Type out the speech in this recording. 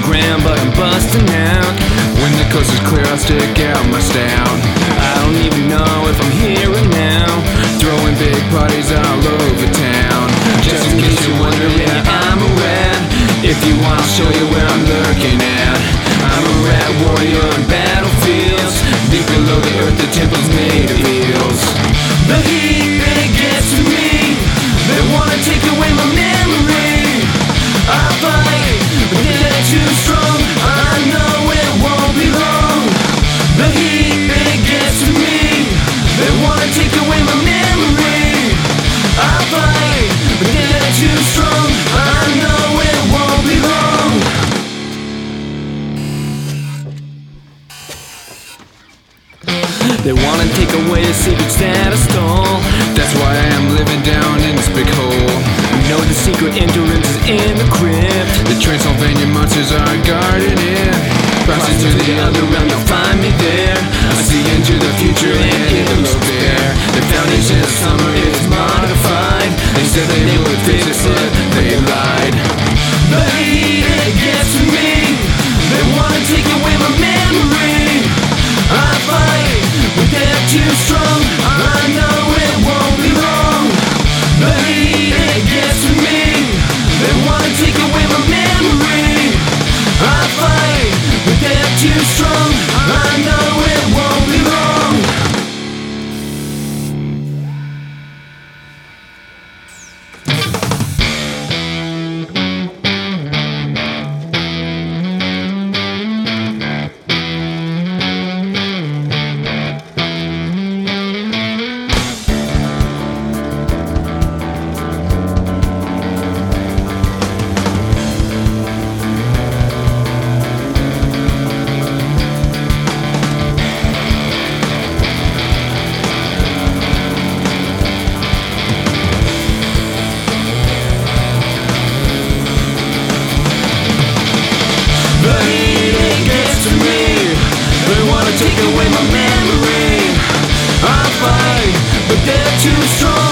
ground, but I'm busting out. When the coast is clear, I'll stick out my stout. I don't even know if I'm here or now, throwing big parties all over town. Just in case you're wondering, yeah, I'm a rat. If you want, I'll show you where I'm lurking at. I'm a rat warrior on battlefields. Deep below the earth, the temple's made of heels. The heat, it gets to me. They wanna take away my memory. I fight, but they're too strong. I know it won't be long. The heat, it gets to me. They wanna take away my memory. I fight, but they're too strong. I know it won't be long. They wanna take away the secrets that I stole. That's why I'm living down in this big hole. You know the secret entrance is in the crypt. The Transylvanian monsters are guarding it. Crossing to the other realm, you'll find me there. I see into the future and it looks bare. The foundation of summer is modified. They said they would fix it, but they lied. The heat, it gets to me. They wanna take away my memory. I fight, but they're too strong. I know it won't be long. The heat, it gets to me. They wanna take away my memory. I fight, but they're too strong. I know it won't be long. The heat, it gets to me. They wanna take away my memory. I fight, but they're too strong.